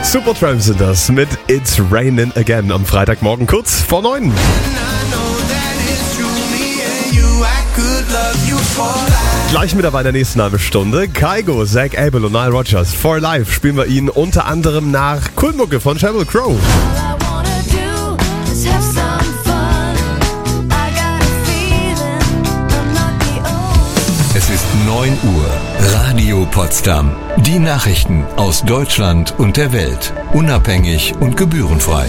Supertramp sind das mit It's Raining Again am Freitagmorgen kurz vor 9. Gleich mit dabei in der nächsten halben Stunde. Kygo, Zach Abel und Nile Rodgers. For Life spielen wir ihn unter anderem nach Kultmucke von Sheryl Crow. Es ist 9 Uhr. Radio Potsdam. Die Nachrichten aus Deutschland und der Welt. Unabhängig und gebührenfrei.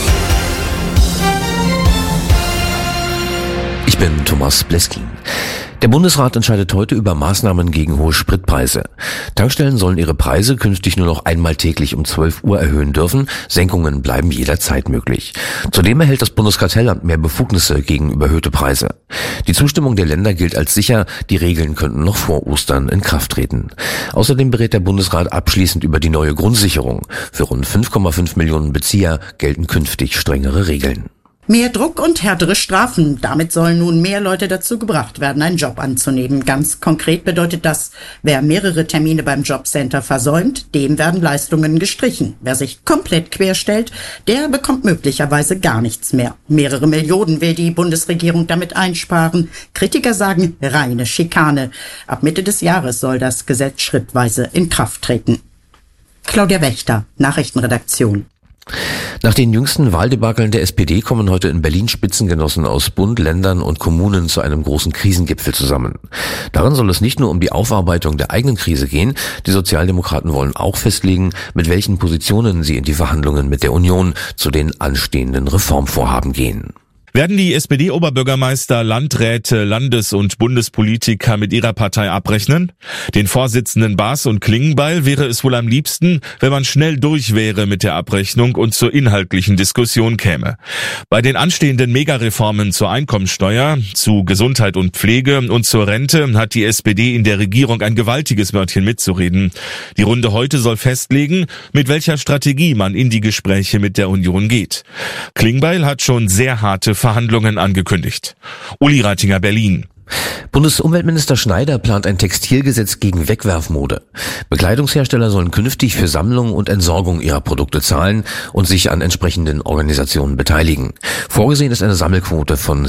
Ich bin Thomas Bleskin. Der Bundesrat entscheidet heute über Maßnahmen gegen hohe Spritpreise. Tankstellen sollen ihre Preise künftig nur noch einmal täglich um 12 Uhr erhöhen dürfen. Senkungen bleiben jederzeit möglich. Zudem erhält das Bundeskartellamt mehr Befugnisse gegen überhöhte Preise. Die Zustimmung der Länder gilt als sicher. Die Regeln könnten noch vor Ostern in Kraft treten. Außerdem berät der Bundesrat abschließend über die neue Grundsicherung. Für rund 5,5 Millionen Bezieher gelten künftig strengere Regeln. Mehr Druck und härtere Strafen. Damit sollen nun mehr Leute dazu gebracht werden, einen Job anzunehmen. Ganz konkret bedeutet das, wer mehrere Termine beim Jobcenter versäumt, dem werden Leistungen gestrichen. Wer sich komplett querstellt, der bekommt möglicherweise gar nichts mehr. Mehrere Millionen will die Bundesregierung damit einsparen. Kritiker sagen, reine Schikane. Ab Mitte des Jahres soll das Gesetz schrittweise in Kraft treten. Claudia Wächter, Nachrichtenredaktion. Nach den jüngsten Wahldebakeln der SPD kommen heute in Berlin Spitzengenossen aus Bund, Ländern und Kommunen zu einem großen Krisengipfel zusammen. Darin soll es nicht nur um die Aufarbeitung der eigenen Krise gehen, die Sozialdemokraten wollen auch festlegen, mit welchen Positionen sie in die Verhandlungen mit der Union zu den anstehenden Reformvorhaben gehen. Werden die SPD-Oberbürgermeister, Landräte, Landes- und Bundespolitiker mit ihrer Partei abrechnen? Den Vorsitzenden Baas und Klingbeil wäre es wohl am liebsten, wenn man schnell durch wäre mit der Abrechnung und zur inhaltlichen Diskussion käme. Bei den anstehenden Megareformen zur Einkommensteuer, zu Gesundheit und Pflege und zur Rente hat die SPD in der Regierung ein gewaltiges Wörtchen mitzureden. Die Runde heute soll festlegen, mit welcher Strategie man in die Gespräche mit der Union geht. Klingbeil hat schon sehr harte Verhandlungen angekündigt. Uli Reitinger, Berlin. Bundesumweltminister Schneider plant ein Textilgesetz gegen Wegwerfmode. Bekleidungshersteller sollen künftig für Sammlung und Entsorgung ihrer Produkte zahlen und sich an entsprechenden Organisationen beteiligen. Vorgesehen ist eine Sammelquote von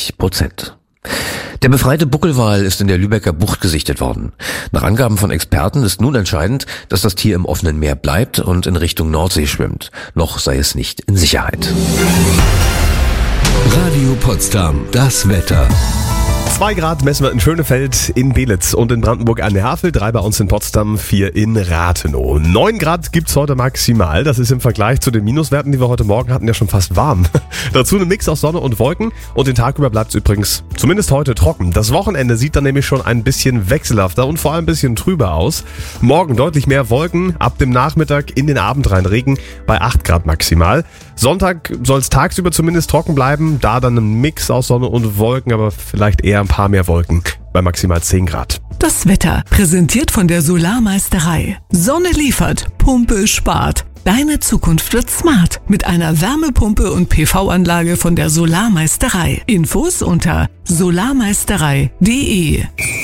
70%. Der befreite Buckelwal ist in der Lübecker Bucht gesichtet worden. Nach Angaben von Experten ist nun entscheidend, dass das Tier im offenen Meer bleibt und in Richtung Nordsee schwimmt. Noch sei es nicht in Sicherheit. Radio Potsdam, das Wetter. 2 Grad messen wir in Schönefeld, in Belitz und in Brandenburg an der Havel, 3 bei uns in Potsdam, 4 in Rathenow. 9 Grad gibt's heute maximal, das ist im Vergleich zu den Minuswerten, die wir heute Morgen hatten, ja schon fast warm. Dazu ein Mix aus Sonne und Wolken und den Tag über bleibt's übrigens zumindest heute trocken. Das Wochenende sieht dann nämlich schon ein bisschen wechselhafter und vor allem ein bisschen trüber aus. Morgen deutlich mehr Wolken, ab dem Nachmittag in den Abend rein Regen bei 8 Grad maximal. Sonntag soll's tagsüber zumindest trocken bleiben, da dann ein Mix aus Sonne und Wolken, aber vielleicht eher ein paar mehr Wolken bei maximal 10 Grad. Das Wetter präsentiert von der Solarmeisterei. Sonne liefert, Pumpe spart. Deine Zukunft wird smart mit einer Wärmepumpe und PV-Anlage von der Solarmeisterei. Infos unter solarmeisterei.de.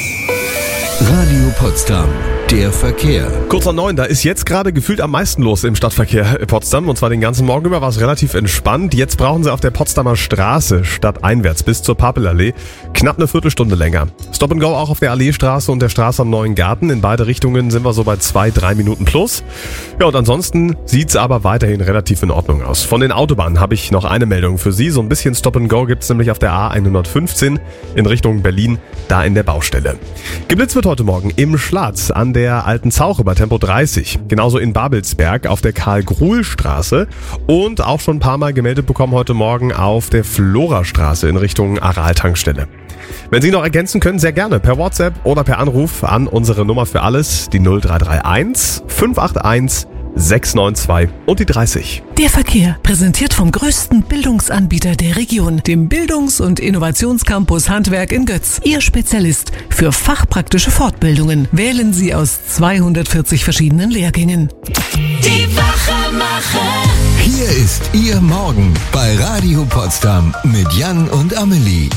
Radio Potsdam, der Verkehr. Kurz nach 9, da ist jetzt gerade gefühlt am meisten los im Stadtverkehr Potsdam. Und zwar den ganzen Morgen über war es relativ entspannt. Jetzt brauchen Sie auf der Potsdamer Straße stadteinwärts bis zur Papelallee knapp eine Viertelstunde länger. Stop and Go auch auf der Alleestraße und der Straße am Neuen Garten. In beide Richtungen sind wir so bei 2-3 Minuten plus. Ja, und ansonsten sieht's aber weiterhin relativ in Ordnung aus. Von den Autobahnen habe ich noch eine Meldung für Sie. So ein bisschen Stop and Go gibt's nämlich auf der A115 in Richtung Berlin, da in der Baustelle. Geblitzt wird heute Morgen im Schlatz an der Alten Zauche bei Tempo 30. Genauso in Babelsberg auf der Karl-Gruhl-Straße und auch schon ein paar Mal gemeldet bekommen heute Morgen auf der Florastraße in Richtung Aral-Tankstelle. Wenn Sie noch ergänzen können, sehr gerne per WhatsApp oder per Anruf an unsere Nummer für alles, die 0331 581 692 und die 30. Der Verkehr, präsentiert vom größten Bildungsanbieter der Region, dem Bildungs- und Innovationscampus Handwerk in Götz. Ihr Spezialist für fachpraktische Fortbildungen. Wählen Sie aus 240 verschiedenen Lehrgängen. Die Wachemacher. Hier ist Ihr Morgen bei Radio Potsdam mit Jan und Amelie.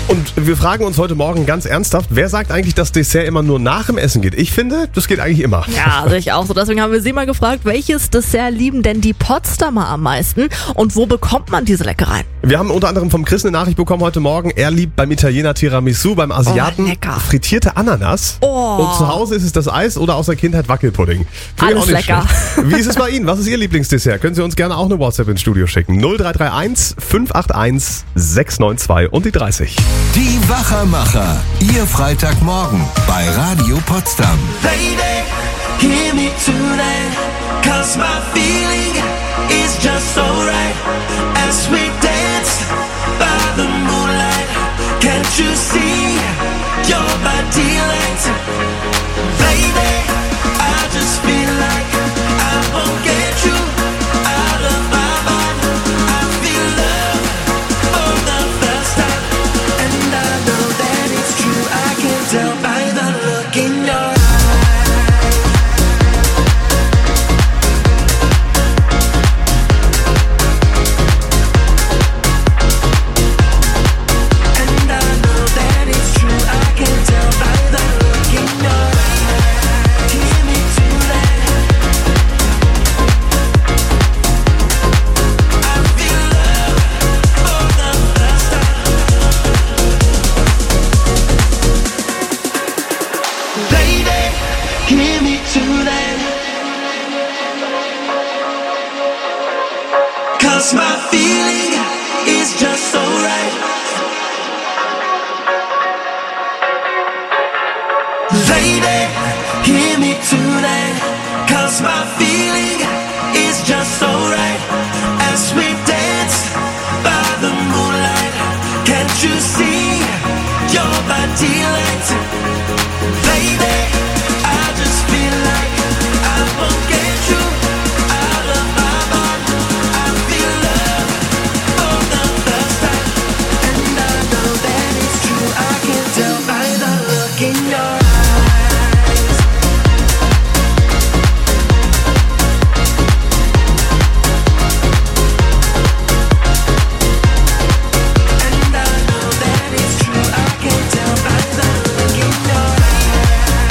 Und wir fragen uns heute Morgen ganz ernsthaft, wer sagt eigentlich, dass Dessert immer nur nach dem Essen geht? Ich finde, das geht eigentlich immer. Ja, sehe ich auch so. Deswegen haben wir Sie mal gefragt, welches Dessert lieben denn die Potsdamer am meisten und wo bekommt man diese Leckereien? Wir haben unter anderem vom Chris eine Nachricht bekommen heute Morgen. Er liebt beim Italiener Tiramisu, beim Asiaten lecker. frittierte Ananas. Und zu Hause ist es das Eis oder aus der Kindheit Wackelpudding. Finde ich Alles auch nicht lecker. schlecht. Wie ist es bei Ihnen? Was ist Ihr Lieblingsdessert? Können Sie uns gerne auch eine WhatsApp ins Studio schicken. 0331 581 692 und die 30. Die Wachermacher, Ihr Freitagmorgen bei Radio Potsdam. Lady, hear me tonight, 'cause my feeling is just so right. As we dance by the moonlight, can't you see you're my delight? Lady, I just feel like I won't get you out of my mind. I feel love for the first time, and I know that it's true. I can tell by the look in your eyes. Hear me tonight, 'cause my feeling is just so right. Lady, hear me tonight, 'cause my feeling is just so right. As we dance by the moonlight, can't you see you're my delight? Lady, I just feel like I won't get you out of my mind. I feel love for the first time, and I know that it's true. I can tell by the look in your eyes. And I know that it's true. I can tell by the look in your eyes.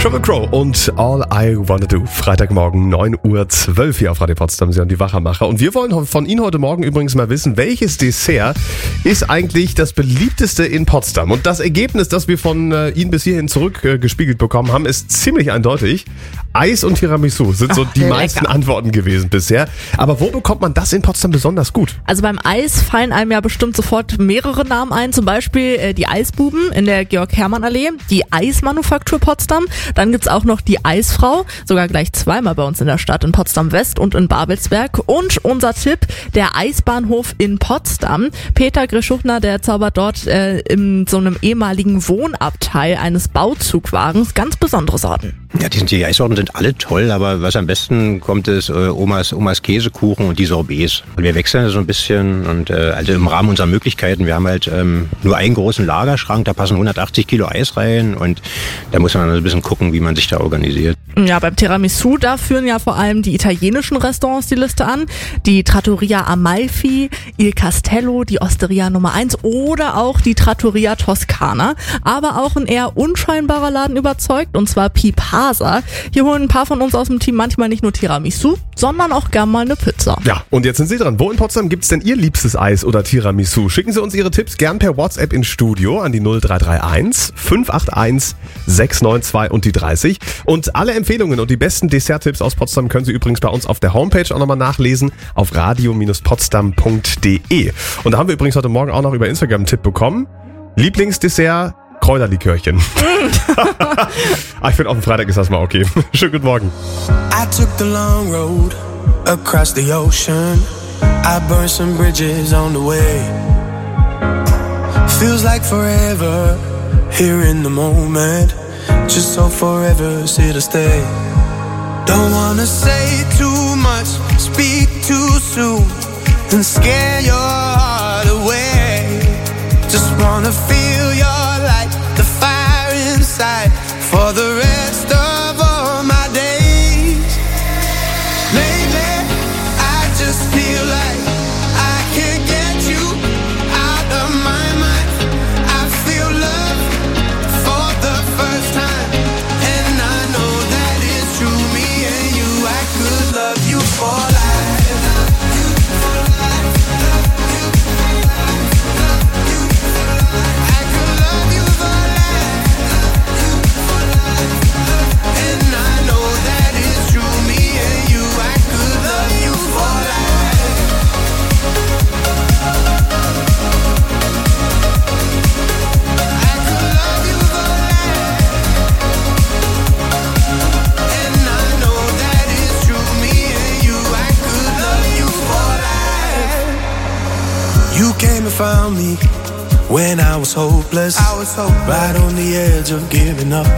Sheryl Crow und All I Wanna Do. Freitagmorgen 9:12 Uhr hier auf Radio Potsdam. Sie haben die Wachermacher. Und wir wollen von Ihnen heute Morgen übrigens mal wissen, welches Dessert ist eigentlich das beliebteste in Potsdam? Und das Ergebnis, das wir von Ihnen bis hierhin zurückgespiegelt bekommen haben, ist ziemlich eindeutig. Eis und Tiramisu sind so die meisten Antworten gewesen bisher. Aber wo bekommt man das in Potsdam besonders gut? Also beim Eis fallen einem ja bestimmt sofort mehrere Namen ein. Zum Beispiel die Eisbuben in der Georg-Hermann-Allee, die Eismanufaktur Potsdam. Dann gibt's auch noch die Eisfrau, sogar gleich zweimal bei uns in der Stadt, in Potsdam-West und in Babelsberg. Und unser Tipp, der Eisbahnhof in Potsdam. Peter Grischuchner, der zaubert dort in so einem ehemaligen Wohnabteil eines Bauzugwagens ganz besondere Sorten. Ja, die Eissorten sind alle toll, aber was am besten kommt, ist Omas Käsekuchen und die Sorbets. Und wir wechseln so ein bisschen und also im Rahmen unserer Möglichkeiten. Wir haben halt nur einen großen Lagerschrank, da passen 180 Kilo Eis rein und da muss man ein bisschen gucken, wie man sich da organisiert. Ja, beim Tiramisu, da führen ja vor allem die italienischen Restaurants die Liste an. Die Trattoria Amalfi, Il Castello, die Osteria Nummer 1 oder auch die Trattoria Toscana. Aber auch ein eher unscheinbarer Laden überzeugt, und zwar Pipasa. Hier holen ein paar von uns aus dem Team manchmal nicht nur Tiramisu, sondern auch gern mal eine Pizza. Ja, und jetzt sind Sie dran. Wo in Potsdam gibt's denn Ihr liebstes Eis oder Tiramisu? Schicken Sie uns Ihre Tipps gern per WhatsApp ins Studio an die 0331 581 692 und die 30. Und alle Empfehlungen und die besten Desserttipps aus Potsdam können Sie übrigens bei uns auf der Homepage auch nochmal nachlesen, auf radio-potsdam.de. Und da haben wir übrigens heute Morgen auch noch über Instagram einen Tipp bekommen. Lieblingsdessert, Kräuterlikörchen. Ich finde, auf dem Freitag ist das mal okay. Schönen guten Morgen. I took the long road across the ocean. I burned some bridges on the way. Feels like forever here in the moment. Just so forever's here to stay. Don't wanna say too much, speak too soon, and scare your heart away. Just wanna feel your light, the fire inside, for the rest of all my days. Lately, I just feel like I can't get you out of my mind. I feel love for the first time, and I know that it's true. Me and you, I could love you for life. You came and found me when I was hopeless. Right on the edge of giving up.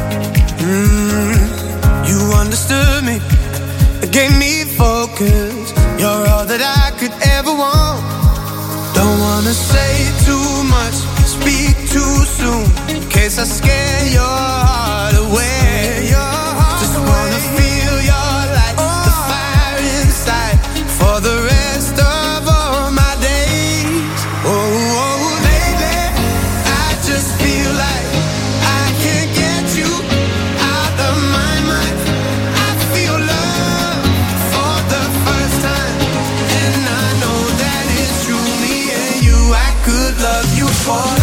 You understood me, gave me focus. You're all that I could ever want. Don't wanna say too much, speak too soon, in case I scare your heart away. Just wanna feel your light, the fire inside, for the rest of all my days. Oh, lately, I just feel like I can't get you out of my mind. I feel love for the first time, and I know that it's true. Me and you, I could love you for life.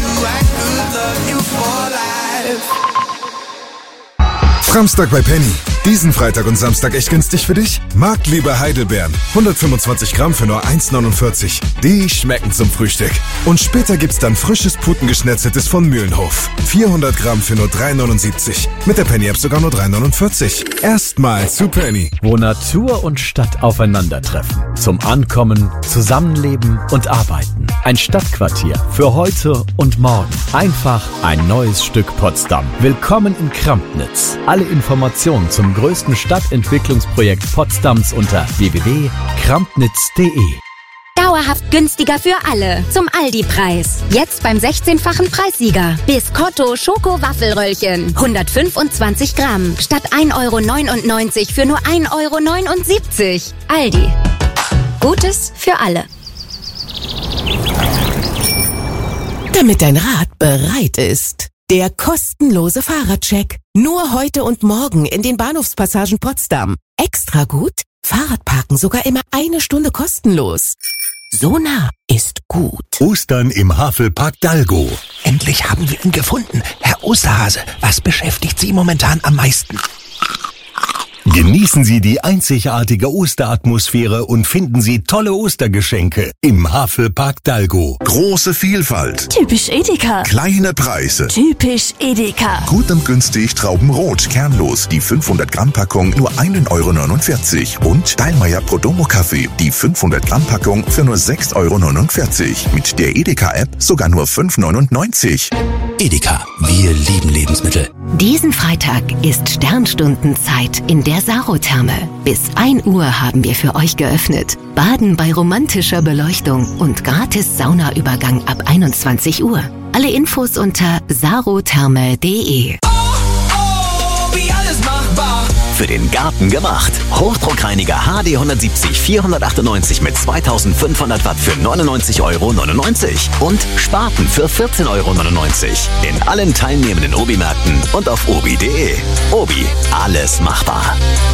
Samstag bei Penny. Diesen Freitag und Samstag echt günstig für dich? Marktliebe Heidelbeeren. 125 Gramm für nur 1,49. Die schmecken zum Frühstück. Und später gibt's dann frisches Putengeschnetzeltes von Mühlenhof. 400 Gramm für nur 3,79. Mit der Penny-App sogar nur 3,49. Erstmal zu Penny. Wo Natur und Stadt aufeinandertreffen. Zum Ankommen, Zusammenleben und Arbeiten. Ein Stadtquartier für heute und morgen. Einfach ein neues Stück Potsdam. Willkommen in Krampnitz. Alle Informationen zum größten Stadtentwicklungsprojekt Potsdams unter www.krampnitz.de. Dauerhaft günstiger für alle. Zum Aldi-Preis. Jetzt beim 16-fachen Preissieger. Biscotto Schoko-Waffelröllchen. 125 Gramm. Statt 1,99 € für nur 1,79 €. Aldi. Gutes für alle. Damit dein Rad bereit ist. Der kostenlose Fahrradcheck. Nur heute und morgen in den Bahnhofspassagen Potsdam. Extra gut? Fahrradparken sogar immer 1 Stunde kostenlos. So nah ist gut. Ostern im Havelpark Dalgo. Endlich haben wir ihn gefunden. Herr Osterhase, was beschäftigt Sie momentan am meisten? Genießen Sie die einzigartige Osteratmosphäre und finden Sie tolle Ostergeschenke im Havelpark Dalgo. Große Vielfalt. Typisch Edeka. Kleine Preise. Typisch Edeka. Gut und günstig Traubenrot, kernlos, die 500 Gramm Packung nur 1,49 € und Steilmeier Prodomo Kaffee, die 500 Gramm Packung für nur 6,49 €. Mit der Edeka-App sogar nur 5,99 €. Edeka, wir lieben Lebensmittel. Diesen Freitag ist Sternstundenzeit in der Sarotherme. Bis 1 Uhr haben wir für euch geöffnet. Baden bei romantischer Beleuchtung und gratis Saunaübergang ab 21 Uhr. Alle Infos unter sarotherme.de. Wie alles machbar. Für den Garten gemacht. Hochdruckreiniger HD 170 498 mit 2500 Watt für 99,99 € und Spaten für 14,99 € in allen teilnehmenden Obi-Märkten und auf obi.de. Obi, alles machbar.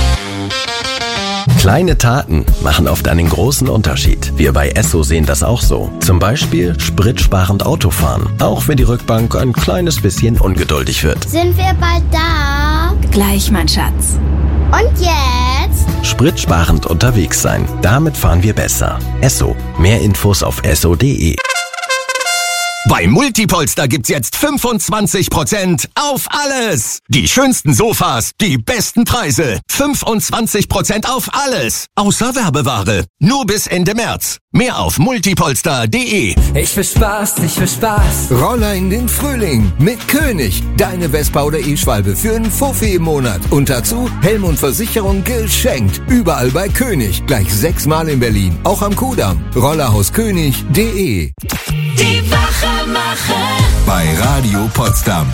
Kleine Taten machen oft einen großen Unterschied. Wir bei Esso sehen das auch so. Zum Beispiel spritsparend Autofahren. Auch wenn die Rückbank ein kleines bisschen ungeduldig wird. Sind wir bald da? Gleich, mein Schatz. Und jetzt? Spritsparend unterwegs sein. Damit fahren wir besser. Esso. Mehr Infos auf esso.de. Bei Multipolster gibt's jetzt 25% auf alles. Die schönsten Sofas, die besten Preise. 25% auf alles. Außer Werbeware. Nur bis Ende März. Mehr auf multipolster.de. Ich will Spaß, ich will Spaß. Roller in den Frühling mit König. Deine Vespa oder E-Schwalbe für einen Fuffi im Monat. Und dazu Helm und Versicherung geschenkt. Überall bei König. Gleich 6-mal in Berlin. Auch am Kudamm. Rollerhauskönig.de. Die Wachemacher bei Radio Potsdam.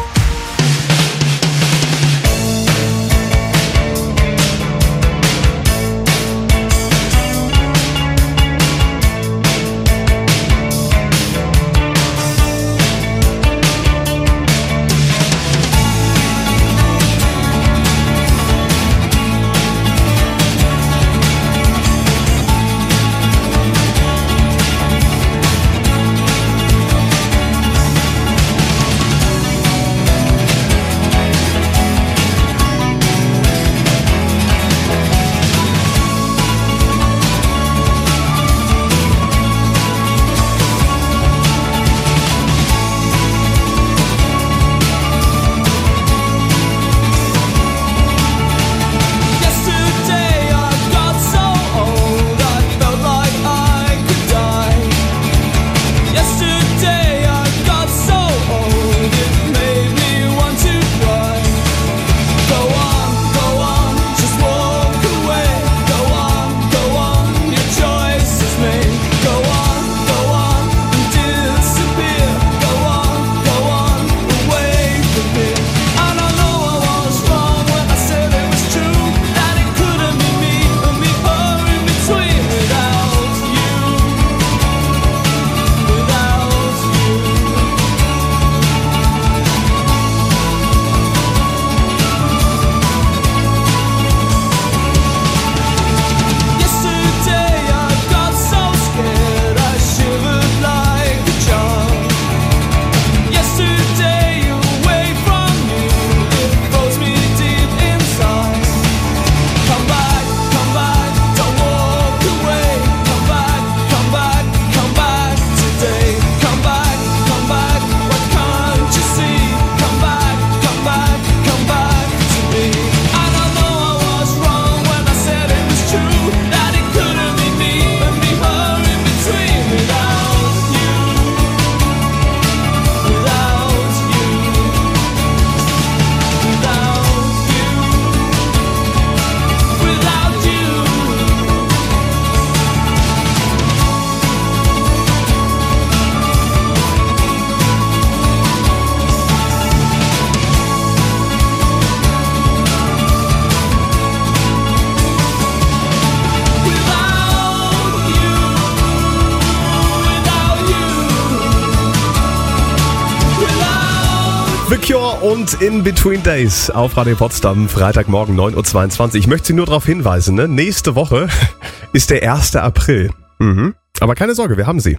The Cure und In Between Days auf Radio Potsdam, Freitagmorgen 9.22 Uhr. Ich möchte Sie nur darauf hinweisen, ne? Nächste Woche ist der 1. April. Aber keine Sorge, wir haben Sie.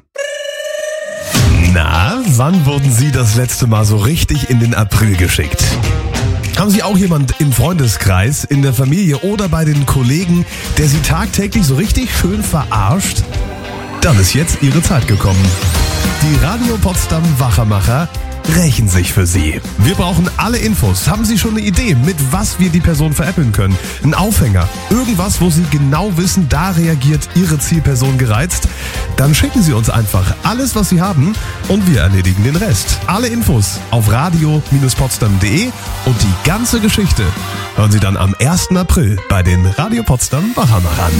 Na, wann wurden Sie das letzte Mal so richtig in den April geschickt? Haben Sie auch jemand im Freundeskreis, in der Familie oder bei den Kollegen, der Sie tagtäglich so richtig schön verarscht? Dann ist jetzt Ihre Zeit gekommen. Die Radio Potsdam Wachermacher rächen sich für Sie. Wir brauchen alle Infos. Haben Sie schon eine Idee, mit was wir die Person veräppeln können? Ein Aufhänger, irgendwas, wo Sie genau wissen, da reagiert Ihre Zielperson gereizt? Dann schicken Sie uns einfach alles, was Sie haben und wir erledigen den Rest. Alle Infos auf radio-potsdam.de und die ganze Geschichte hören Sie dann am 1. April bei den Radio Potsdam Wachermachern.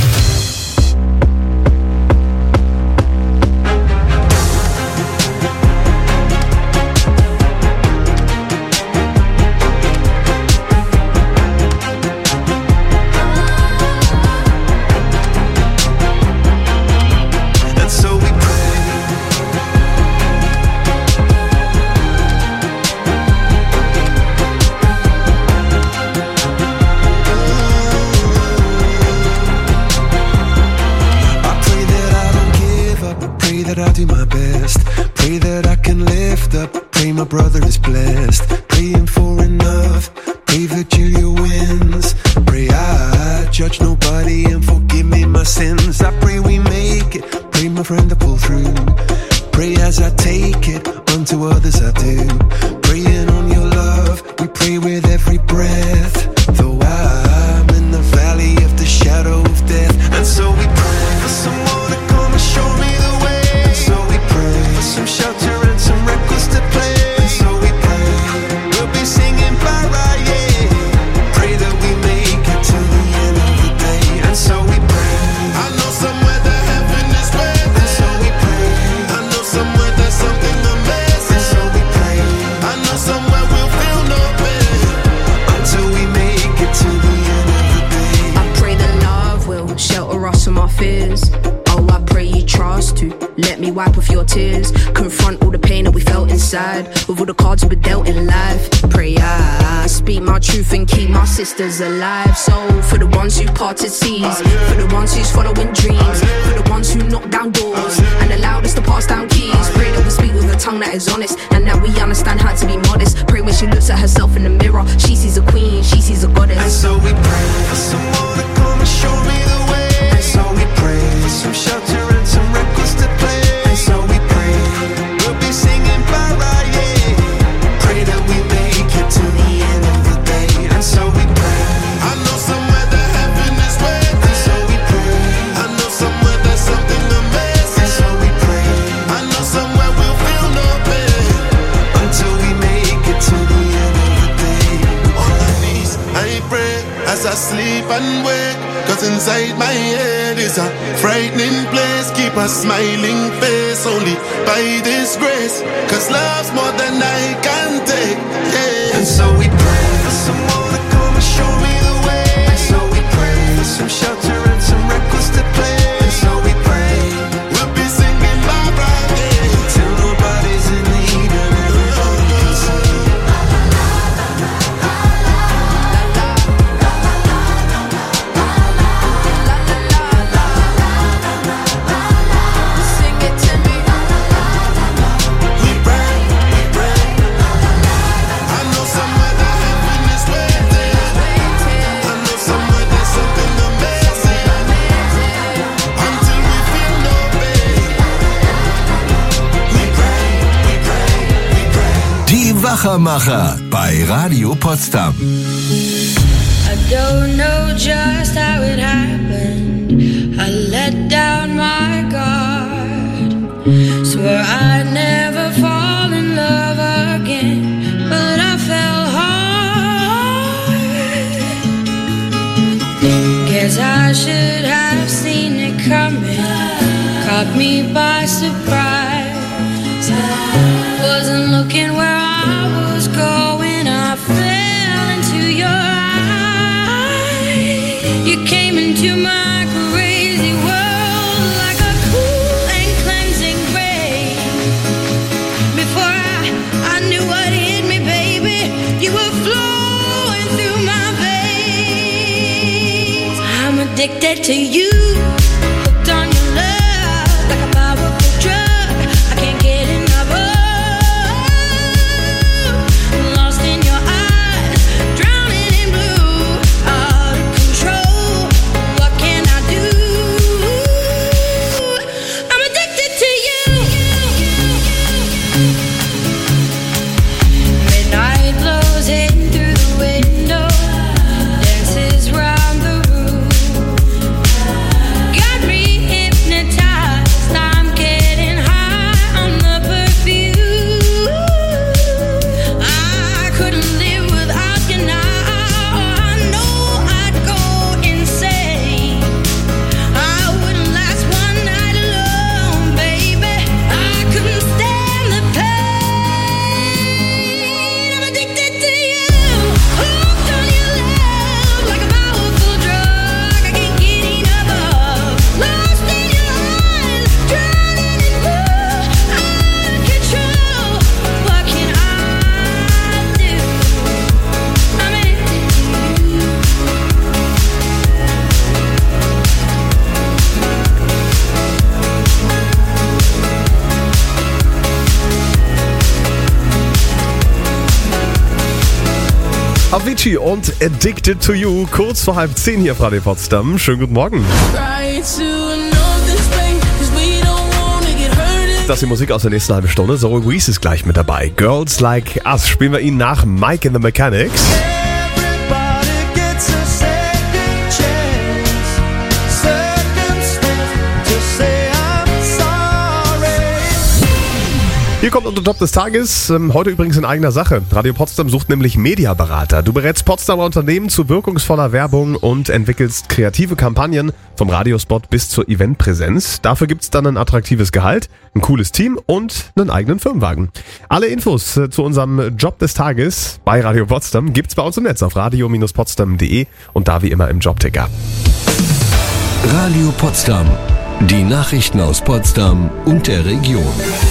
Brother is blessed, praying for enough. Pray Virgilia wins. Pray I judge nobody and forgive me my sins. I pray we make it. Pray my friend to pull through. Pray as I take it, unto others I do. Praying on your love, we pray with every breath. Though I'm in the valley of the shadow of death, and so we pray for someone to come and show me the way. And so we pray for some shelter and some records to play. Let me wipe off your tears. Confront all the pain that we felt inside. With all the cards we were dealt in life. Pray I speak my truth and keep my sisters alive. So for the ones who parted seas, for the ones who's following dreams, for the ones who knock down doors and allowed us to pass down keys. Pray that we speak with a tongue that is honest and that we understand how to be modest. Pray when she looks at herself in the mirror, she sees a queen, she sees a goddess. And so we pray for someone to come and show me the way. And so we pray for some shelter and some records to play. And so we pray we'll be singing para, yeah. Pray that we make it to the end of the day. And so we pray. I know somewhere that heaven is waiting. And so we pray. I know somewhere there's something amazing. And so we pray. I know somewhere we'll feel no pain until we make it to the end of the day. On my knees I pray as I sleep and wake. Cause inside my head is a frightening place. Keep a smiling face only by this grace. Cause love's more than I can take, yeah. And so we pray for someone to come and show me the way. And so we pray for some shelter and some records to play. And so we pray we'll be singing bye-bye, yeah. Till nobody's in need and everybody can say. Wachermacher bei Radio Potsdam. I don't know just how it happened. I let down my guard. Swore I'd never fall in love again, but I fell hard. Guess I should have seen it coming. Caught me by surprise. Wasn't looking where I was going. I fell into your eyes. You came into my crazy world like a cool and cleansing rain. Before I knew what hit me, addicted to you. Hooked on your love like a powerful drug. I can't get enough of. Lost in your eyes, drowning in blue. Out of control, what can I do? I'm addicted to you. Midnight blows in through the window, dances round the room. Got me hypnotized, I'm getting high on the perfume. I couldn't live without you now. I know I'd go insane. I wouldn't last one night alone, baby. I couldn't stand the pain. I'm addicted to you. Hooked on your love like a powerful drug. I can't get enough of. Lost in your eyes, drowning in blue. Out of control, what can I do? I'm addicted to you. Avicii und Addicted to You, kurz vor 9:30 hier auf Radio Potsdam. Schönen guten Morgen. Das ist die Musik aus der nächsten halben Stunde. Zoe Wees ist gleich mit dabei. Girls Like Us spielen wir Ihnen nach Mike and the Mechanics. Hier kommt unser Job des Tages, heute übrigens in eigener Sache. Radio Potsdam sucht nämlich Mediaberater. Du berätst Potsdamer Unternehmen zu wirkungsvoller Werbung und entwickelst kreative Kampagnen vom Radiospot bis zur Eventpräsenz. Dafür gibt's dann ein attraktives Gehalt, ein cooles Team und einen eigenen Firmenwagen. Alle Infos zu unserem Job des Tages bei Radio Potsdam gibt's bei uns im Netz auf radio-potsdam.de und da wie immer im Jobticker. Radio Potsdam. Die Nachrichten aus Potsdam und der Region.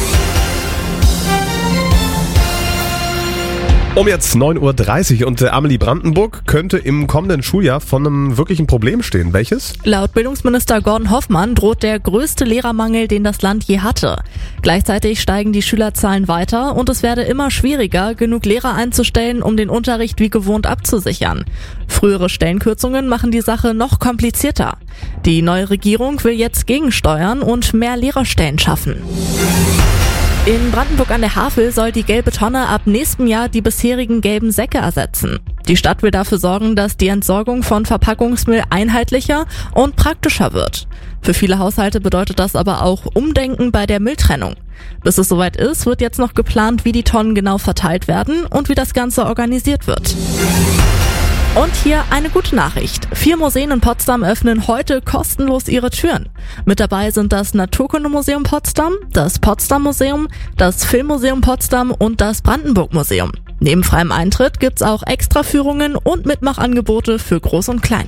Um jetzt 9:30 Uhr und Amelie, Brandenburg könnte im kommenden Schuljahr von einem wirklichen Problem stehen. Welches? Laut Bildungsminister Gordon Hoffmann droht der größte Lehrermangel, den das Land je hatte. Gleichzeitig steigen die Schülerzahlen weiter und es werde immer schwieriger, genug Lehrer einzustellen, um den Unterricht wie gewohnt abzusichern. Frühere Stellenkürzungen machen die Sache noch komplizierter. Die neue Regierung will jetzt gegensteuern und mehr Lehrerstellen schaffen. In Brandenburg an der Havel soll die gelbe Tonne ab nächstem Jahr die bisherigen gelben Säcke ersetzen. Die Stadt will dafür sorgen, dass die Entsorgung von Verpackungsmüll einheitlicher und praktischer wird. Für viele Haushalte bedeutet das aber auch Umdenken bei der Mülltrennung. Bis es soweit ist, wird jetzt noch geplant, wie die Tonnen genau verteilt werden und wie das Ganze organisiert wird. Und hier eine gute Nachricht. 4 Museen in Potsdam öffnen heute kostenlos ihre Türen. Mit dabei sind das Naturkundemuseum Potsdam, das Potsdam Museum, das Filmmuseum Potsdam und das Brandenburg Museum. Neben freiem Eintritt gibt's auch Extraführungen und Mitmachangebote für Groß und Klein.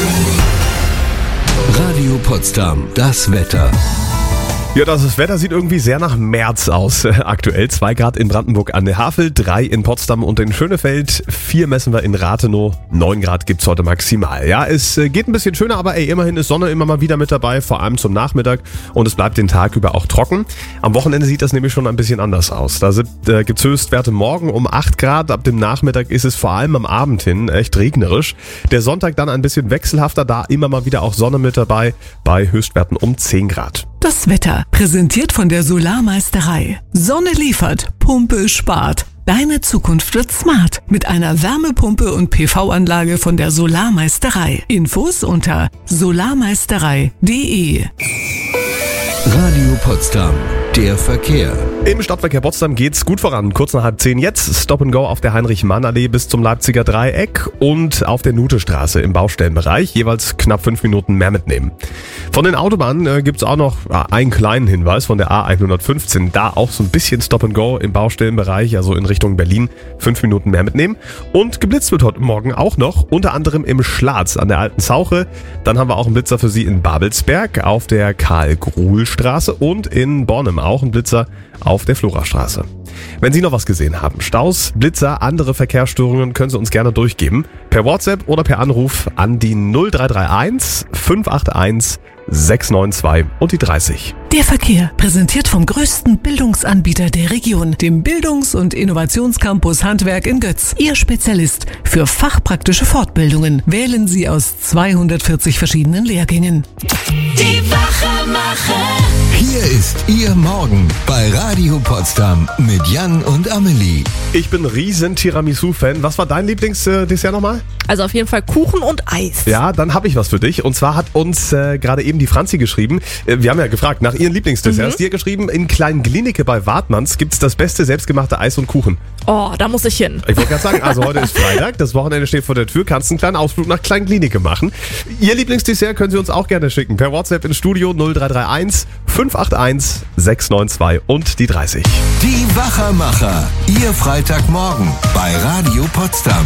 Radio Potsdam, das Wetter. Ja, das Wetter sieht irgendwie sehr nach März aus. Aktuell 2 Grad in Brandenburg an der Havel, 3 in Potsdam und in Schönefeld, 4 messen wir in Rathenow, 9 Grad gibt's heute maximal. Ja, es geht ein bisschen schöner, aber immerhin ist Sonne immer mal wieder mit dabei, vor allem zum Nachmittag und es bleibt den Tag über auch trocken. Am Wochenende sieht das nämlich schon ein bisschen anders aus. Da gibt's Höchstwerte morgen um 8 Grad, ab dem Nachmittag ist es vor allem am Abend hin echt regnerisch. Der Sonntag dann ein bisschen wechselhafter, da immer mal wieder auch Sonne mit dabei, bei Höchstwerten um 10 Grad. Das Wetter, präsentiert von der Solarmeisterei. Sonne liefert, Pumpe spart. Deine Zukunft wird smart mit einer Wärmepumpe und PV-Anlage von der Solarmeisterei. Infos unter solarmeisterei.de. Radio Potsdam, der Verkehr. Im Stadtverkehr Potsdam geht's gut voran. Kurz nach 9:30 jetzt Stop and Go auf der Heinrich-Mann-Allee bis zum Leipziger Dreieck und auf der Nutestraße im Baustellenbereich. Jeweils knapp 5 Minuten mehr mitnehmen. Von den Autobahnen gibt's auch noch einen kleinen Hinweis von der A115. Da auch so ein bisschen Stop and Go im Baustellenbereich, also in Richtung Berlin. 5 Minuten mehr mitnehmen. Und geblitzt wird heute Morgen auch noch, unter anderem im Schlatz an der Alten Zauche. Dann haben wir auch einen Blitzer für Sie in Babelsberg auf der Karl-Gruhl-Straße und in Bornem auch einen Blitzer auf der Florastraße. Wenn Sie noch was gesehen haben, Staus, Blitzer, andere Verkehrsstörungen, können Sie uns gerne durchgeben. Per WhatsApp oder per Anruf an die 0331 581 692 und die 30. Der Verkehr, präsentiert vom größten Bildungsanbieter der Region, dem Bildungs- und Innovationscampus Handwerk in Götz. Ihr Spezialist für fachpraktische Fortbildungen. Wählen Sie aus 240 verschiedenen Lehrgängen. Die Wachemacher. Hier ist Ihr Morgen bei Radio Potsdam mit Jan und Amelie. Ich bin riesen Tiramisu-Fan. Was war dein Lieblingsdessert nochmal? Also auf jeden Fall Kuchen und Eis. Ja, dann habe ich was für dich. Und zwar hat uns gerade eben die Franzi geschrieben. Wir haben ja gefragt nach ihren Lieblingsdesserts. Die hat geschrieben, in Kleinglinike bei Wartmanns gibt's das beste selbstgemachte Eis und Kuchen. Oh, da muss ich hin. Ich wollte gerade sagen, also heute ist Freitag, das Wochenende steht vor der Tür, kannst einen kleinen Ausflug nach Kleinglinike machen. Ihr Lieblingsdessert können Sie uns auch gerne schicken. Per WhatsApp ins Studio 0331 581 692 und die 30. Die Wachermacher. Ihr Freitagmorgen bei Radio Potsdam.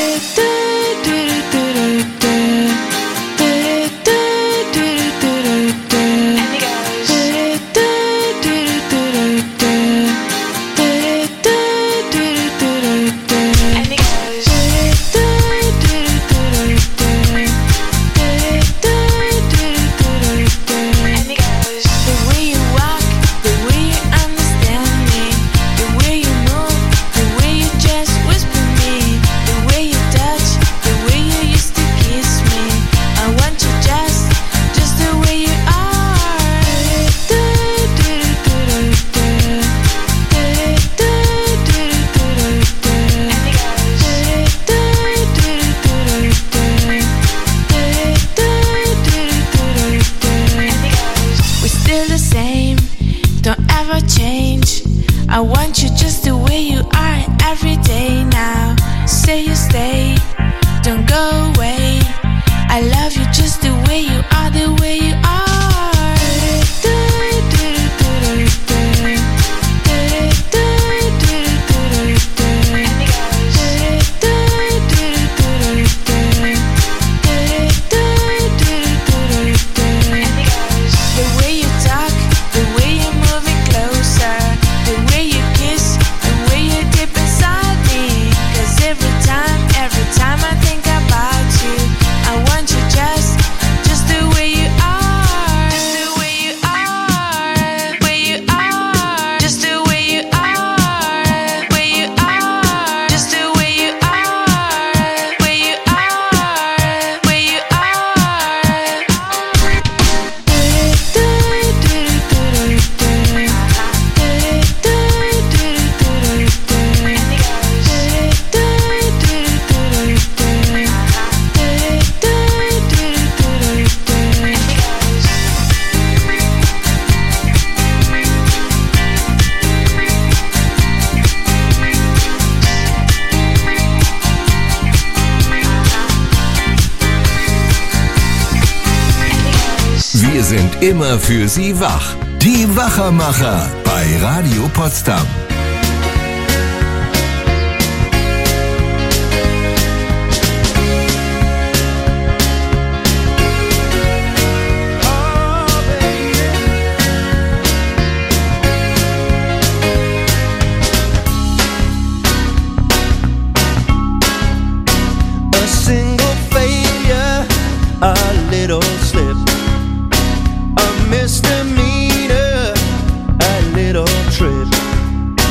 I want you just the way you are every day now. Say you stay, don't go away. I love you just the way you are, the way you are. The way you talk, the way you're moving closer, the way you kiss, the way you dip inside me. 'Cause every time I think about you, I want you just the way you are. Just the way you are, way you are. Just the way you are, way you are. Just the way you are, way you are, way you Wir sind immer für Sie wach. Die Wachermacher bei Radio Potsdam. A single failure, a little slip, a misdemeanor, a little trip.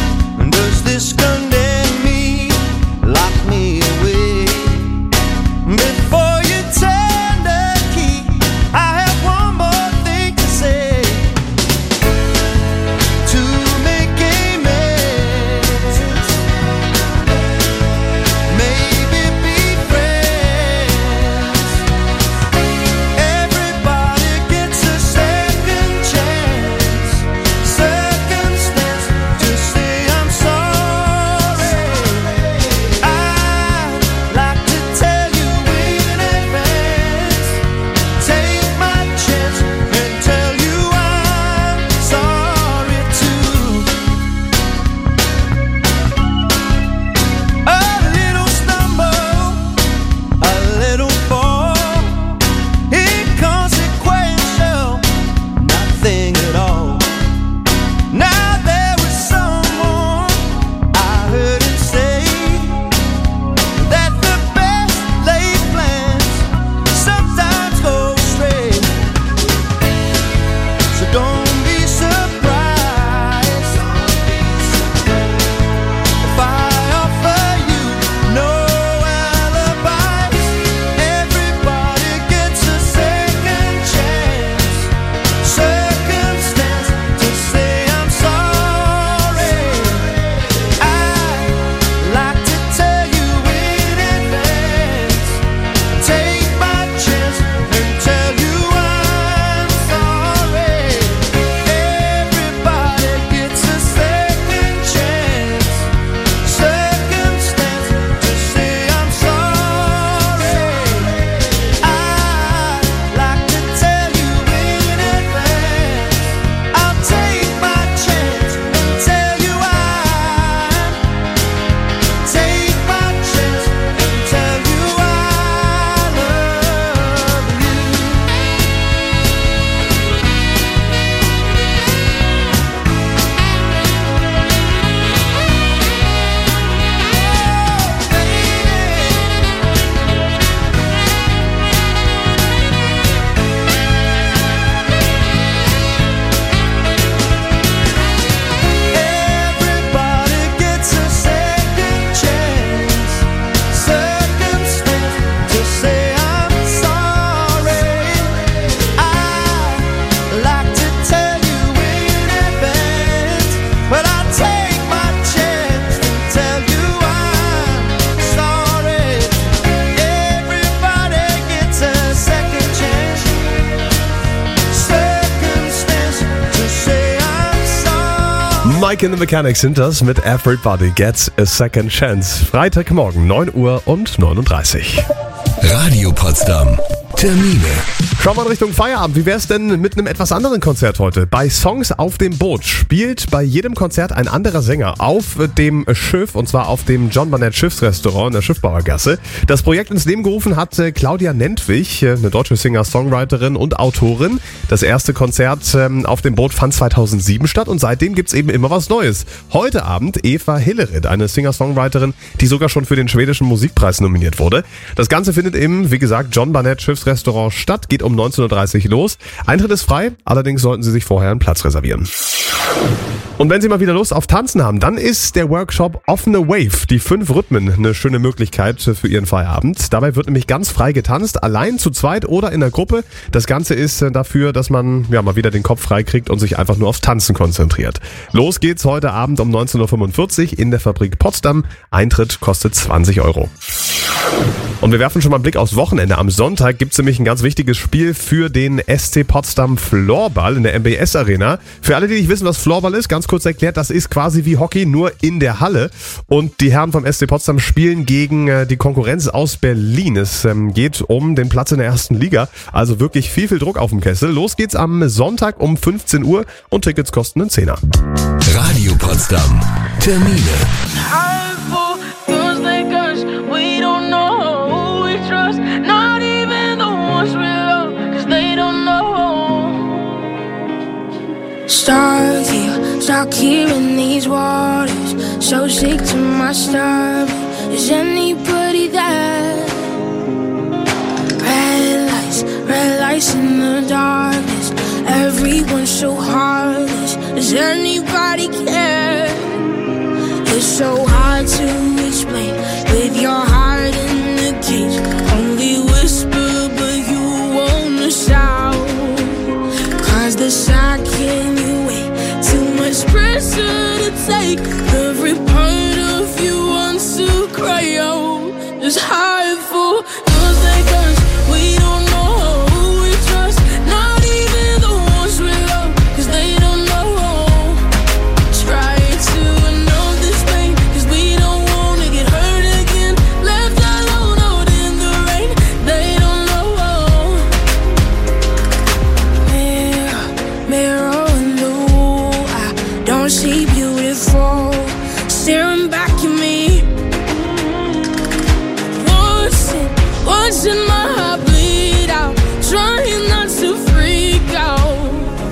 Mike and the Mechanics sind das mit Everybody Gets a Second Chance. Freitagmorgen, 9 Uhr und 39. Radio Potsdam. Termine. Schauen wir in Richtung Feierabend. Wie wär's denn mit einem etwas anderen Konzert heute? Bei Songs auf dem Boot spielt bei jedem Konzert ein anderer Sänger auf dem Schiff, und zwar auf dem John Barnett Schiffsrestaurant in der Schiffbauergasse. Das Projekt ins Leben gerufen hat Claudia Nentwich, eine deutsche Singer-Songwriterin und Autorin. Das erste Konzert auf dem Boot fand 2007 statt und seitdem gibt's eben immer was Neues. Heute Abend Eva Hillered, eine Singer-Songwriterin, die sogar schon für den schwedischen Musikpreis nominiert wurde. Das Ganze findet im, wie gesagt, John Barnett Schiffsrestaurant statt, geht um 19.30 Uhr los. Eintritt ist frei, allerdings sollten Sie sich vorher einen Platz reservieren. Und wenn Sie mal wieder Lust auf Tanzen haben, dann ist der Workshop Offene Wave, die 5 Rhythmen, eine schöne Möglichkeit für Ihren Feierabend. Dabei wird nämlich ganz frei getanzt, allein, zu zweit oder in der Gruppe. Das Ganze ist dafür, dass man mal wieder den Kopf frei kriegt und sich einfach nur aufs Tanzen konzentriert. Los geht's heute Abend um 19.45 Uhr in der Fabrik Potsdam. Eintritt kostet 20 €. Und wir werfen schon mal einen Blick aufs Wochenende. Am Sonntag gibt's nämlich ein ganz wichtiges Spiel für den SC Potsdam Floorball in der MBS Arena. Für alle, die nicht wissen, was Floorball ist, ganz kurz erklärt, das ist quasi wie Hockey, nur in der Halle. Und die Herren vom SC Potsdam spielen gegen die Konkurrenz aus Berlin. Es geht um den Platz in der ersten Liga. Also wirklich viel Druck auf dem Kessel. Los geht's am Sonntag um 15 Uhr und Tickets kosten einen Zehner. Radio Potsdam. Termine. Stuck here in these waters, so sick to my stomach. Is anybody there? Red lights in the darkness. Everyone's so heartless. Does anybody care? It's so hard to explain with your heart in the cage. Only whisper, but you wanna shout. 'Cause the second you wait, too much pressure to take. Every part of you wants to cry out. It's hard for those like us. We don't know who we trust, not even the ones we love, 'cause they don't know. Try to know this pain, 'cause we don't wanna get hurt again. Left alone out in the rain, they don't know. Mirror in the wall, I don't see beautiful, staring back at me. Watching my heart bleed out, trying not to freak out.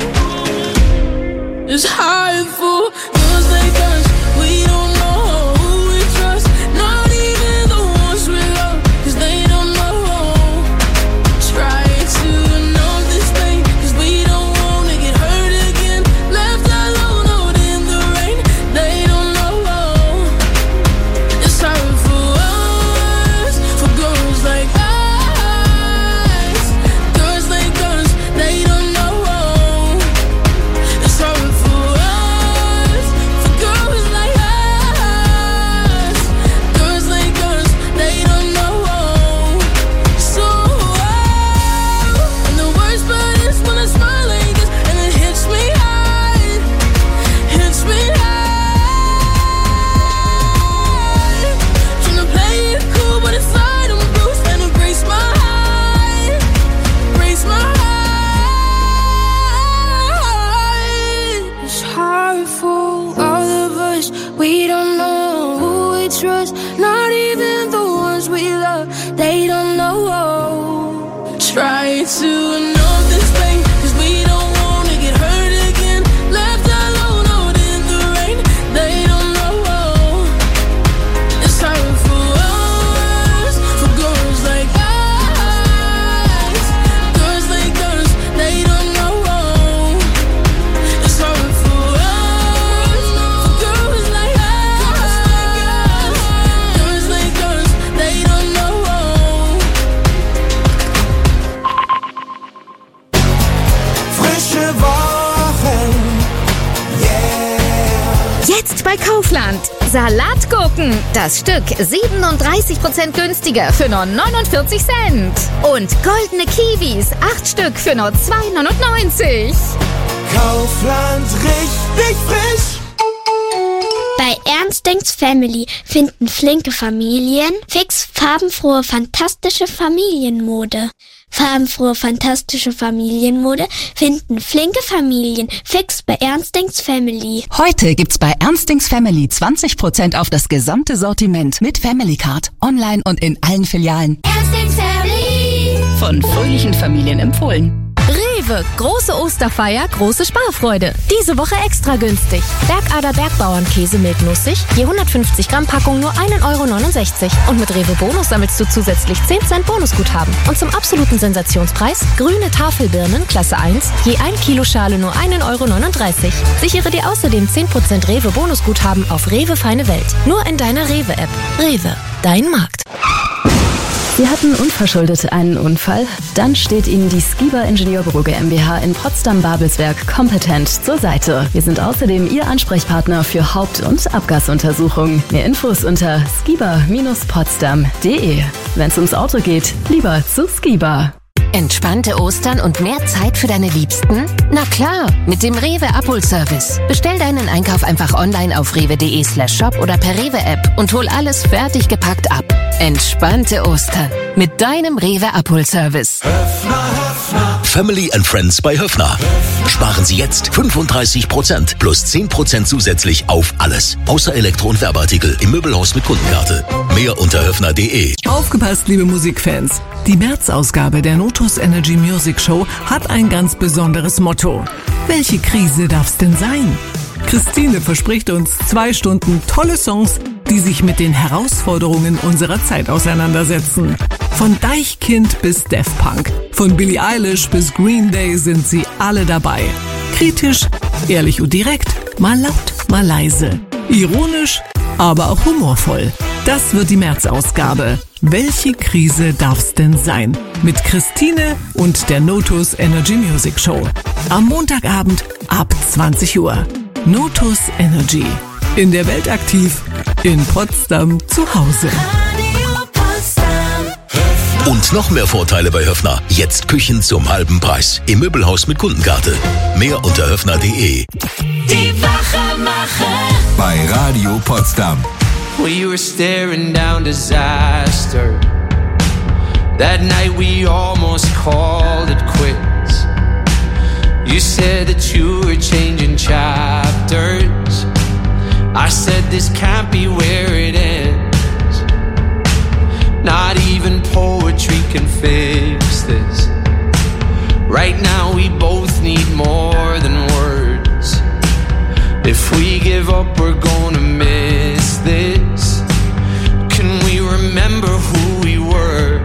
It's hard for those like us. We don't know who we trust, not even the ones we love, 'cause they don't know. Try to know this pain, 'cause we don't wanna get hurt again. Left alone out in the rain, they don't know. It's hard for us, for girls like us. Girls like us, they don't know. It's hard for us, for girls like us. Girls like us, they don't know. So, and the worst part is when I smile like this, and it hits me hard, hits me hard. Tryna play it cool, but inside I'm bruised, and it breaks my heart, breaks my heart. It's hard for all of us. We don't know who we trust, not even the ones we love. They don't know. Try to know this pain, 'cause we don't wanna get hurt again. Left alone out in the rain, they don't know. It's hard for us, for girls like us. Girls like us, they don't know. It's hard for us, for girls like us. Girls like us, they don't know. Frische Wochen, yeah. Jetzt bei Kaufland. Salatgurken. Das Stück 37% günstiger für nur 49 Cent. Und goldene Kiwis. 8 Stück für nur 2,99. Kaufland, richtig frisch. Bei Ernstings Family finden flinke Familien fix farbenfrohe, fantastische Familienmode. Farbenfrohe, fantastische Familienmode finden flinke Familien fix bei Ernstings Family. Heute gibt's bei Ernstings Family 20% auf das gesamte Sortiment mit Family Card, online und in allen Filialen. Ernstings Family. Von fröhlichen Familien empfohlen. Rewe, große Osterfeier, große Sparfreude. Diese Woche extra günstig. Bergader Bergbauernkäse milchnussig, je 150 Gramm Packung nur 1,69 €. Und mit Rewe Bonus sammelst du zusätzlich 10 Cent Bonusguthaben. Und zum absoluten Sensationspreis, grüne Tafelbirnen, Klasse 1, je 1 Kilo Schale nur 1,39 €. Sichere dir außerdem 10% Rewe Bonusguthaben auf Rewe Feine Welt. Nur in deiner Rewe-App. Rewe, dein Markt. Sie hatten unverschuldet einen Unfall? Dann steht Ihnen die Skiba Ingenieurbüro GmbH in Potsdam-Babelsberg kompetent zur Seite. Wir sind außerdem Ihr Ansprechpartner für Haupt- und Abgasuntersuchungen. Mehr Infos unter skiba-potsdam.de. Wenn es ums Auto geht, lieber zu Skiba. Entspannte Ostern und mehr Zeit für deine Liebsten? Na klar, mit dem Rewe Abholservice. Bestell deinen Einkauf einfach online auf rewe.de/shop oder per Rewe-App und hol alles fertig gepackt ab. Entspannte Ostern mit deinem Rewe Abholservice. Family and Friends bei Höffner. Sparen Sie jetzt 35% plus 10% zusätzlich auf alles. Außer Elektro- und Werbeartikel im Möbelhaus mit Kundenkarte. Mehr unter höffner.de. Aufgepasst, liebe Musikfans. Die März-Ausgabe der Notus Energy Music Show hat ein ganz besonderes Motto. Welche Krise darf's denn sein? Christine verspricht uns 2 Stunden tolle Songs, die sich mit den Herausforderungen unserer Zeit auseinandersetzen. Von Deichkind bis Daft Punk, von Billie Eilish bis Green Day sind sie alle dabei. Kritisch, ehrlich und direkt, mal laut, mal leise. Ironisch, aber auch humorvoll. Das wird die März-Ausgabe. Welche Krise darf's denn sein? Mit Christine und der Notus Energy Music Show. Am Montagabend ab 20 Uhr. Notus Energy. In der Welt aktiv, in Potsdam zu Hause. Und noch mehr Vorteile bei Höffner. Jetzt Küchen zum halben Preis. Im Möbelhaus mit Kundenkarte. Mehr unter höffner.de. Die Wachemacher Bei Radio Potsdam. We were staring down disaster. That night we almost called it quits. You said that you were changing chapters. I said this can't be where it ends. Not even poetry can fix this. Right now we both need more than words. If we give up, we're gonna miss this. Can we remember who we were?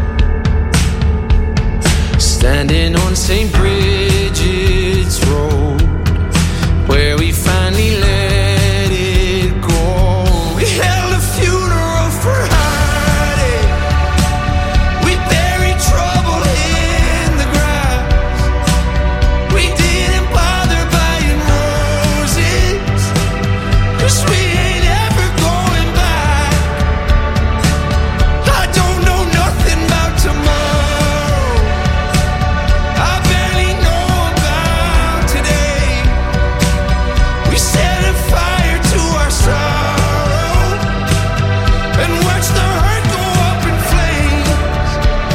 Standing on St. Bridget's Road, where we finally let it go. We held a funeral for heartache. We buried trouble in the grass. We didn't bother buying roses, 'cause we ain't ever going back. I don't know nothing about tomorrow. I barely know about today. We set a fire to our sorrow and watch the hurt go up in flames.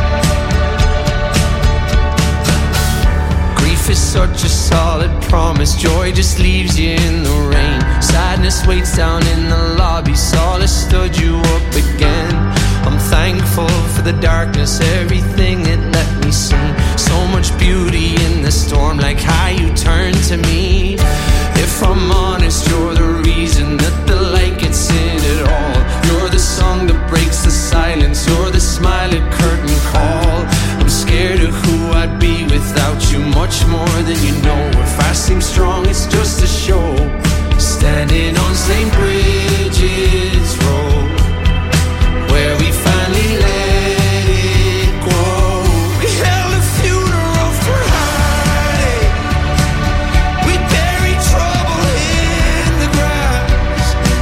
Grief is such a solid promise. Joy just leaves you in the rain. Sadness waits down in the lobby. Solace stood you up again. I'm thankful for the darkness, everything it let me see. So much beauty in the storm, like how you turn to me. If I'm honest, you're the reason that the light gets in it all. You're the song that breaks the silence. You're the smile at curtain call. I'm scared of who I'd be without you, much more than you know. If I seem strong, it's just a show. Standing on St. Bridget's Road, where we finally let it go. We held a funeral for heartache. We buried trouble in the grass.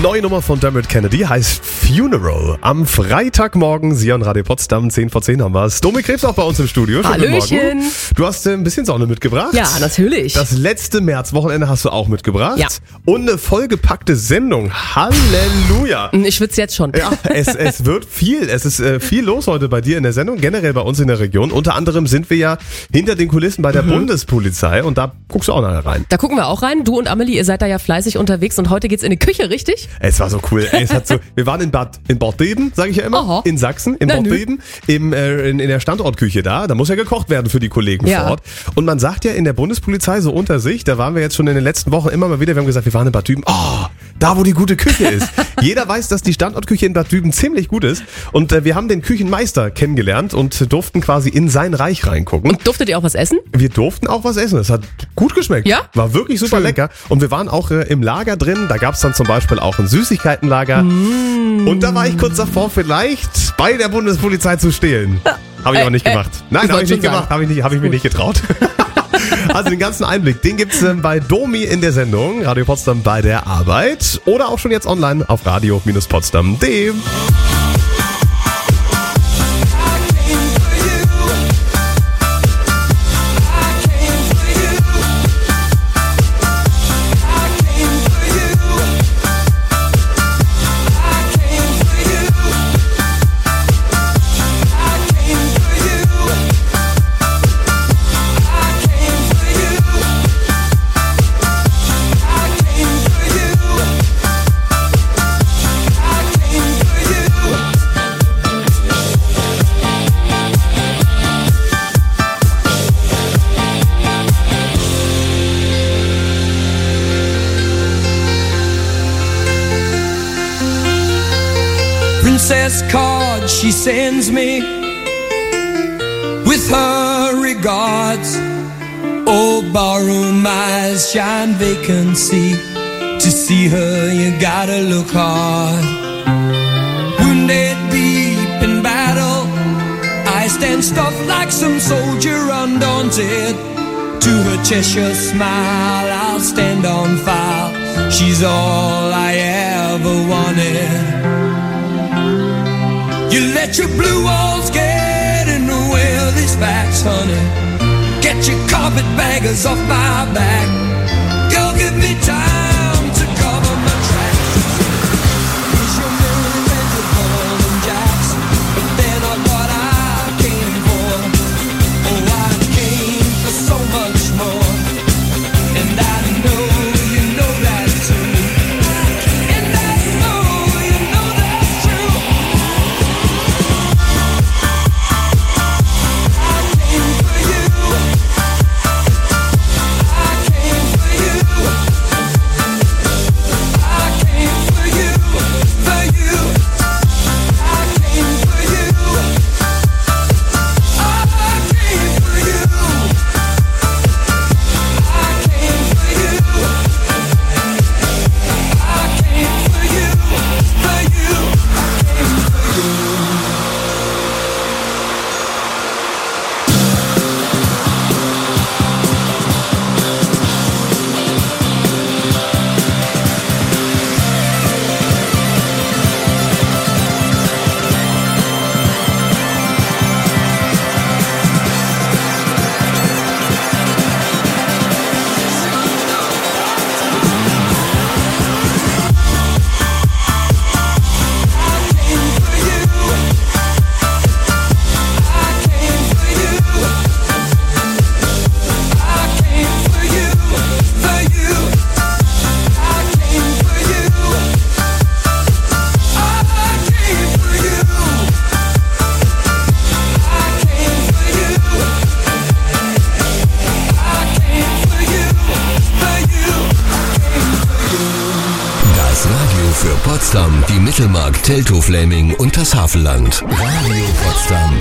Neue Nummer von Dermot Kennedy heißt Funeral. Am Freitagmorgen, Sion Radio Potsdam, 10 vor 10 haben wir es. Domi Krebs auch bei uns im Studio. Schönen guten Hallöchen. Morgen. Du hast ein bisschen Sonne mitgebracht. Ja, natürlich. Das letzte Märzwochenende hast du auch mitgebracht. Ja. Und eine vollgepackte Sendung. Halleluja. Ich schwitze jetzt schon. Ja, es wird viel. Es ist viel los heute bei dir in der Sendung, generell bei uns in der Region. Unter anderem sind wir ja hinter den Kulissen bei der Bundespolizei und da guckst du auch nachher rein. Da gucken wir auch rein. Du und Amelie, ihr seid da ja fleißig unterwegs und heute geht's in die Küche, richtig? Es war so cool. Wir waren in Bad Deben, sage ich ja immer, Aha. in Sachsen, in Bad Deben, in der Standortküche da. Da muss ja gekocht werden für die Kollegen vor Ort. Und man sagt ja in der Bundespolizei so unter sich, da waren wir jetzt schon in den letzten Wochen immer mal wieder, wir haben gesagt, wir waren in Bad Düben. Oh, da wo die gute Küche ist. Jeder weiß, dass die Standortküche in Bad Düben ziemlich gut ist. Und wir haben den Küchenmeister kennengelernt und durften quasi in sein Reich reingucken. Und durftet ihr auch was essen? Wir durften auch was essen. Es hat gut geschmeckt. Ja? War wirklich super lecker. Und wir waren auch im Lager drin. Da gab es dann zum Beispiel auch ein Süßigkeitenlager. Und da war ich kurz davor, vielleicht bei der Bundespolizei zu stehlen. Habe ich auch nicht gemacht. Nein, habe ich nicht gemacht. Habe ich mich nicht getraut. Also den ganzen Einblick, den gibt's bei Domi in der Sendung. Radio Potsdam bei der Arbeit. Oder auch schon jetzt online auf radio-potsdam.de. Princess card she sends me with her regards. Oh, ballroom eyes shine vacancy. To see her you gotta look hard. Wounded deep in battle, I stand stuffed like some soldier undaunted. To her Cheshire smile I'll stand on file. She's all I ever wanted. You let your blue walls get in the way of these facts, honey. Get your carpetbaggers off my back. Girl, give me time to cover my tracks. Here's your million and your golden jacks. But they're not what I came for. Oh, I came for so much more. And I know you know that too. And I know you know that's true. Potsdam, die Mittelmark, Teltow-Fläming und das Havelland. Radio Potsdam.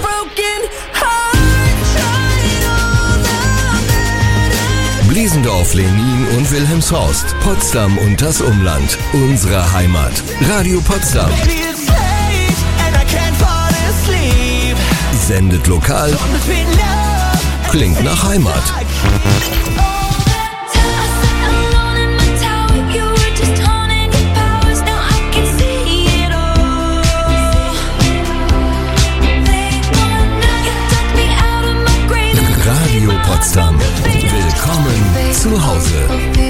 Bliesendorf, Lenin und Wilhelmshorst. Potsdam und das Umland. Unsere Heimat. Radio Potsdam. Sendet lokal. Klingt nach Heimat. Potsdam. Willkommen zu Hause.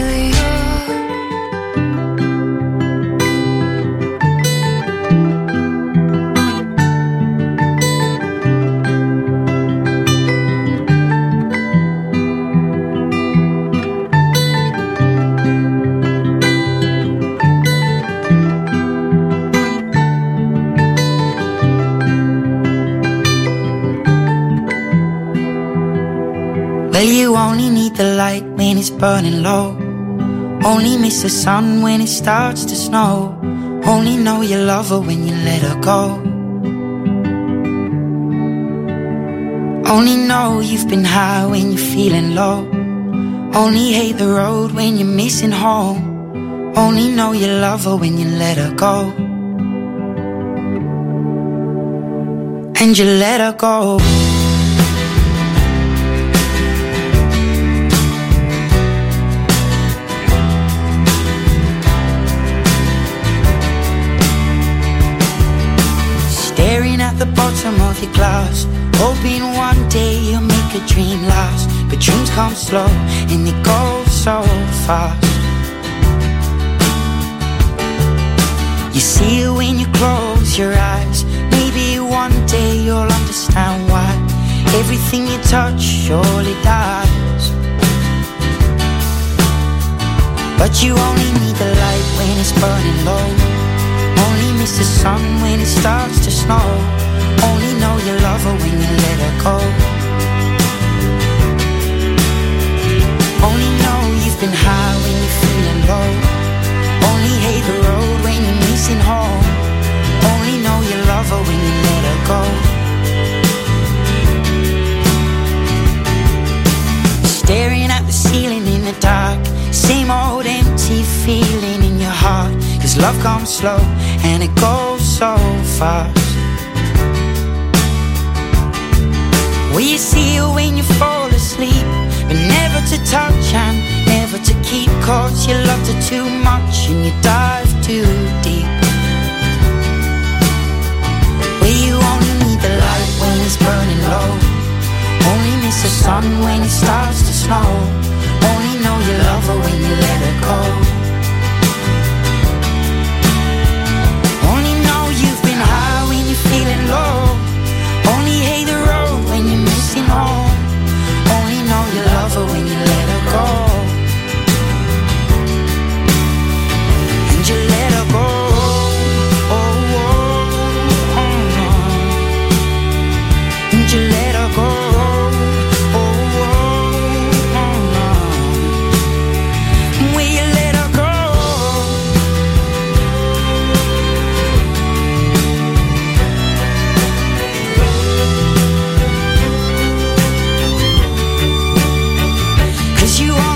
Well, you only need the light when it's burning low. Only miss the sun when it starts to snow. Only know you love her when you let her go. Only know you've been high when you're feeling low. Only hate the road when you're missing home. Only know you love her when you let her go. And you let her go. Staring at the bottom of your glass, hoping one day you'll make a dream last. But dreams come slow and they go so fast. You see it when you close your eyes. Maybe one day you'll understand why everything you touch surely dies. But you only need the light when it's burning low. Only miss the sun when it starts to snow. Only know you love her when you let her go. Only know you've been high when you're feeling low. Only hate the road when you're missing home. Only know you love her when you let her go. Staring at the ceiling in the dark, same old empty feeling in your heart. 'Cause love comes slow and it goes so fast. Well, you see it when you fall asleep, but never to touch and never to keep. 'Cause you loved her too much and you dive too deep. Well, you only need the light when it's burning low. Only miss the sun when it starts to snow. Only know you love her when you let her go. Only know you've been high when you're feeling low. Only hate the road when you're missing home. Only know you love her when you let her go. And you let her go. Oh, oh, oh, no. And you let her go. Oh, oh, oh, no. Will you let her go? You